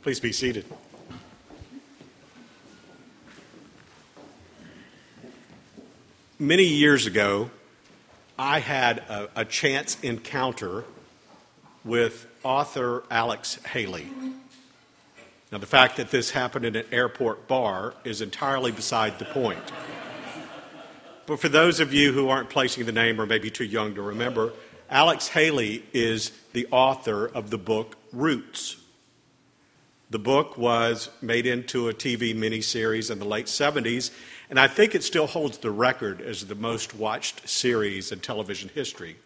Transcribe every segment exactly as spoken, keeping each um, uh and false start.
Please be seated. Many years ago, I had a, a chance encounter with author Alex Haley. Now, the fact that this happened in an airport bar is entirely beside the point. But for those of you who aren't placing the name or maybe too young to remember, Alex Haley is the author of the book Roots. The book was made into a T V miniseries in the late seventies, and I think it still holds the record as the most watched series in television history.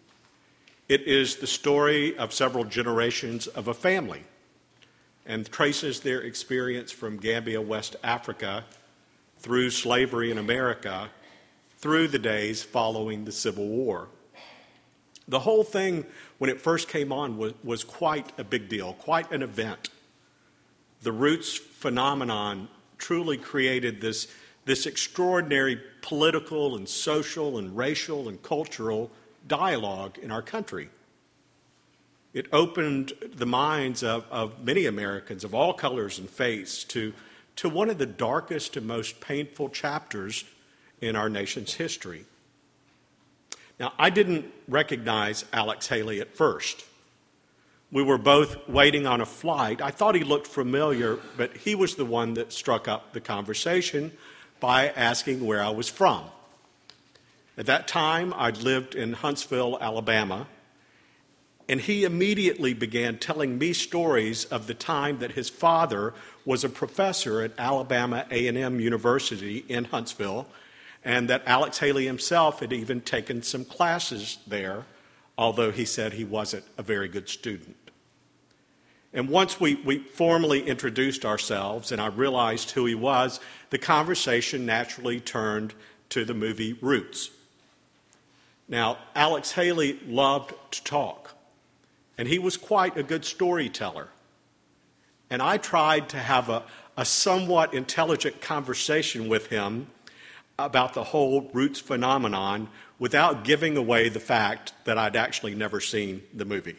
It is the story of several generations of a family and traces their experience from Gambia, West Africa, through slavery in America, through the days following the Civil War. The whole thing, when it first came on, was, was quite a big deal, quite an event. The Roots phenomenon truly created this, this extraordinary political and social and racial and cultural dialogue in our country. It opened the minds of, of many Americans of all colors and faiths to, to one of the darkest and most painful chapters in our nation's history. Now, I didn't recognize Alex Haley at first. We were both waiting on a flight. I thought he looked familiar, but he was the one that struck up the conversation by asking where I was from. At that time, I'd lived in Huntsville, Alabama, and he immediately began telling me stories of the time that his father was a professor at Alabama A and M University in Huntsville, and that Alex Haley himself had even taken some classes there, although he said he wasn't a very good student. And once we, we formally introduced ourselves and I realized who he was, the conversation naturally turned to the movie Roots. Now, Alex Haley loved to talk, and he was quite a good storyteller. And I tried to have a, a somewhat intelligent conversation with him about the whole Roots phenomenon without giving away the fact that I'd actually never seen the movie.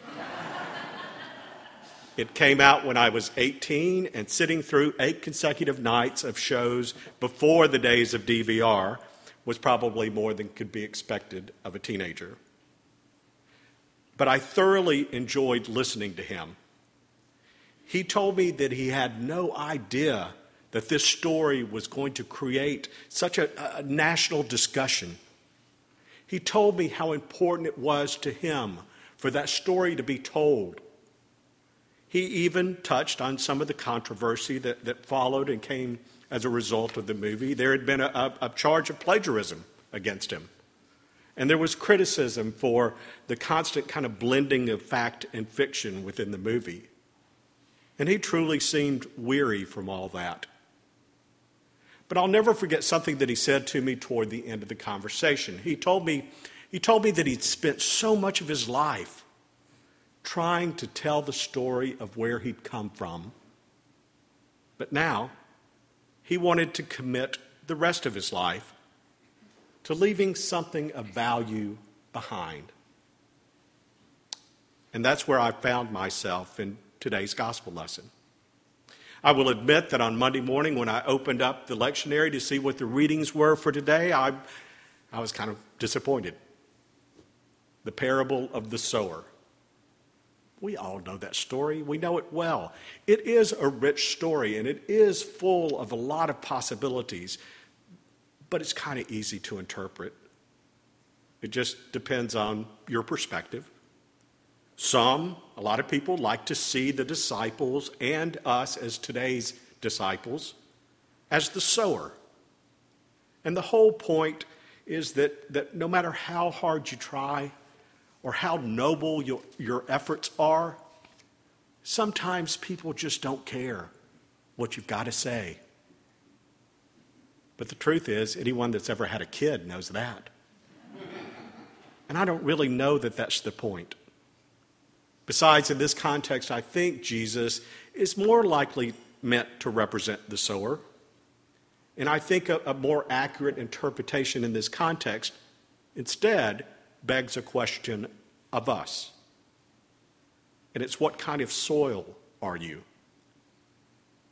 It came out when I was eighteen, and sitting through eight consecutive nights of shows before the days of D V R was probably more than could be expected of a teenager. But I thoroughly enjoyed listening to him. He told me that he had no idea that this story was going to create such a, a national discussion. He told me how important it was to him for that story to be told. He even touched on some of the controversy that, that followed and came as a result of the movie. There had been a, a, a charge of plagiarism against him. And there was criticism for the constant kind of blending of fact and fiction within the movie. And he truly seemed weary from all that. But I'll never forget something that he said to me toward the end of the conversation. He told me, he told me that he'd spent so much of his life trying to tell the story of where he'd come from. But now, he wanted to commit the rest of his life to leaving something of value behind. And that's where I found myself in today's gospel lesson. I will admit that on Monday morning when I opened up the lectionary to see what the readings were for today, I, I was kind of disappointed. The parable of the sower. We all know that story. We know it well. It is a rich story, and it is full of a lot of possibilities, but it's kind of easy to interpret. It just depends on your perspective. Some, a lot of people, like to see the disciples and us as today's disciples as the sower. And the whole point is that, that no matter how hard you try or how noble your, your efforts are, sometimes people just don't care what you've got to say. But the truth is, anyone that's ever had a kid knows that. And I don't really know that that's the point. Besides, in this context, I think Jesus is more likely meant to represent the sower. And I think a, a more accurate interpretation in this context instead begs a question of us. And it's, what kind of soil are you?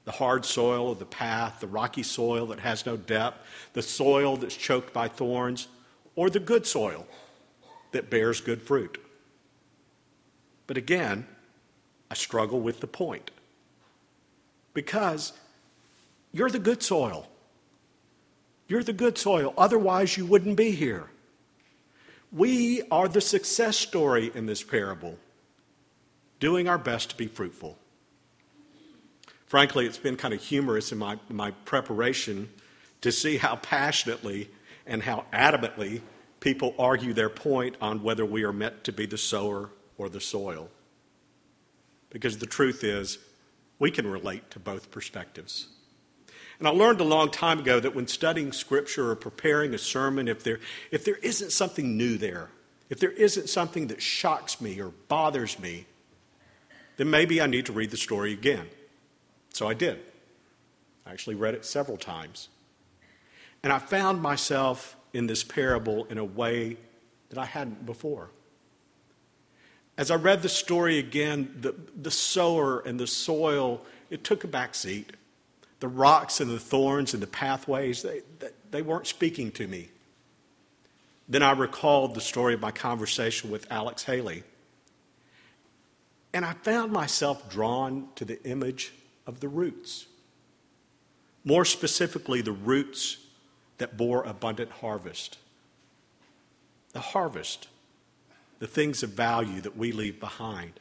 The hard soil of the path, the rocky soil that has no depth, the soil that's choked by thorns, or the good soil that bears good fruit. But again, I struggle with the point. Because you're the good soil. You're the good soil. Otherwise, you wouldn't be here. We are the success story in this parable, doing our best to be fruitful. Frankly, it's been kind of humorous in my, my preparation to see how passionately and how adamantly people argue their point on whether we are meant to be the sower or the soil. Because the truth is, we can relate to both perspectives. And I learned a long time ago that when studying Scripture or preparing a sermon, if there, if there isn't something new there, if there isn't something that shocks me or bothers me, then maybe I need to read the story again. So I did. I actually read it several times. And I found myself in this parable in a way that I hadn't before. As I read the story again, the, the sower and the soil, it took a back seat. The rocks and the thorns and the pathways, they, they, they weren't speaking to me. Then I recalled the story of my conversation with Alex Haley. And I found myself drawn to the image of the roots. More specifically, the roots that bore abundant harvest. The harvest, the things of value that we leave behind.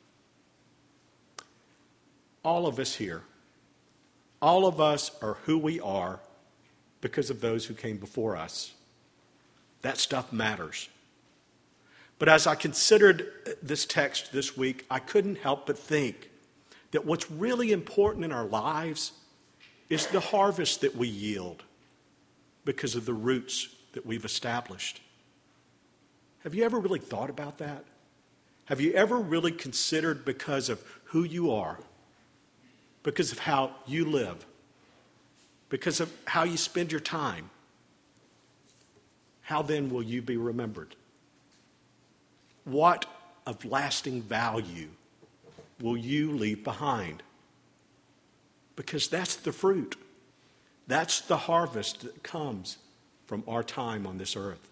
All of us here, all of us are who we are because of those who came before us. That stuff matters. But as I considered this text this week, I couldn't help but think that what's really important in our lives is the harvest that we yield because of the roots that we've established. Have you ever really thought about that? Have you ever really considered because of who you are, because of how you live, because of how you spend your time, how then will you be remembered? What of lasting value will you leave behind? Because that's the fruit. That's the harvest that comes from our time on this earth.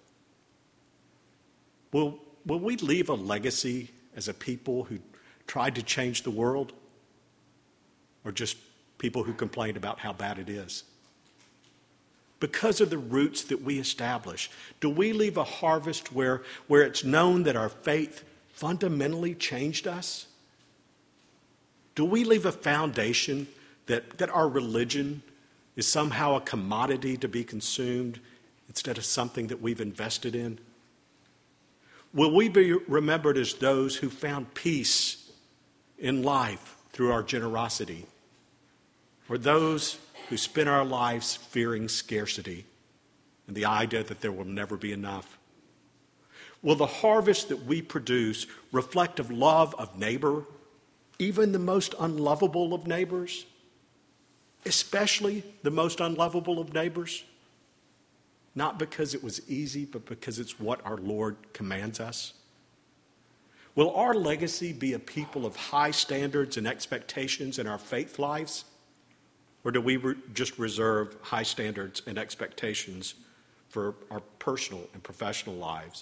Will, will we leave a legacy as a people who tried to change the world? Or just people who complained about how bad it is? Because of the roots that we establish, do we leave a harvest where, where it's known that our faith fundamentally changed us? Do we leave a foundation that, that our religion is somehow a commodity to be consumed instead of something that we've invested in? Will we be remembered as those who found peace in life through our generosity? Or those who spend our lives fearing scarcity and the idea that there will never be enough? Will the harvest that we produce reflect of love of neighbor, even the most unlovable of neighbors, especially the most unlovable of neighbors? Not because it was easy, but because it's what our Lord commands us. Will our legacy be a people of high standards and expectations in our faith lives? Or do we re- just reserve high standards and expectations for our personal and professional lives?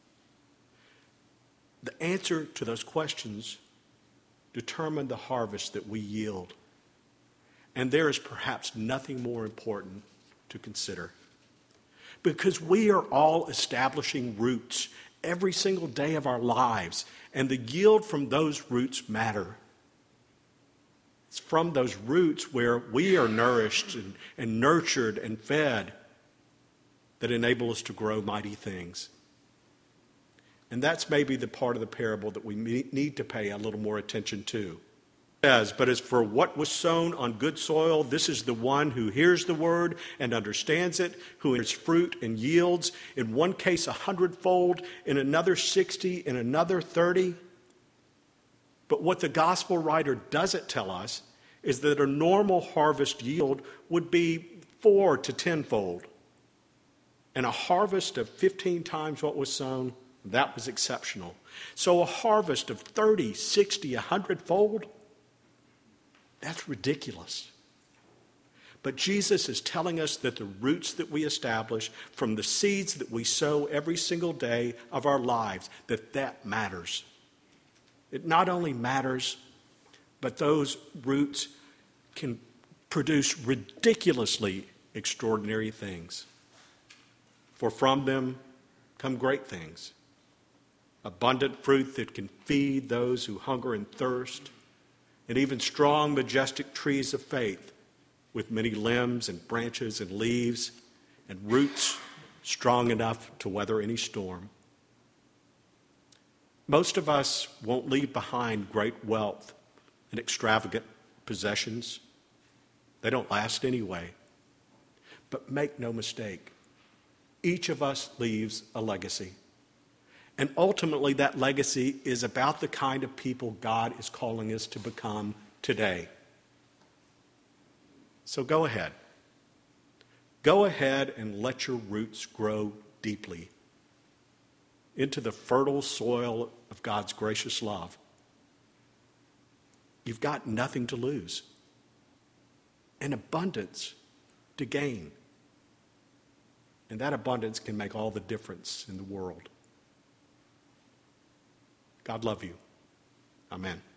The answer to those questions determine the harvest that we yield. And there is perhaps nothing more important to consider. Because we are all establishing roots every single day of our lives, and the yield from those roots matter. It's from those roots where we are nourished and, and nurtured and fed that enable us to grow mighty things. And that's maybe the part of the parable that we need to pay a little more attention to. It says, but as for what was sown on good soil, this is the one who hears the word and understands it, who is fruit and yields, in one case a hundredfold, in another sixty, in another thirty. But what the gospel writer doesn't tell us is that a normal harvest yield would be four to tenfold. And a harvest of fifteen times what was sown, that was exceptional. So a harvest of thirty, sixty, a hundredfold, That's ridiculous. But Jesus is telling us that the roots that we establish from the seeds that we sow every single day of our lives, that that matters. It not only matters, but those roots can produce ridiculously extraordinary things. For from them come great things. Abundant fruit that can feed those who hunger and thirst, and even strong, majestic trees of faith with many limbs and branches and leaves and roots strong enough to weather any storm. Most of us won't leave behind great wealth and extravagant possessions. They don't last anyway. But make no mistake, each of us leaves a legacy. And ultimately, that legacy is about the kind of people God is calling us to become today. So go ahead. Go ahead and let your roots grow deeply into the fertile soil of God's gracious love. You've got nothing to lose, and abundance to gain. And that abundance can make all the difference in the world. God love you. Amen.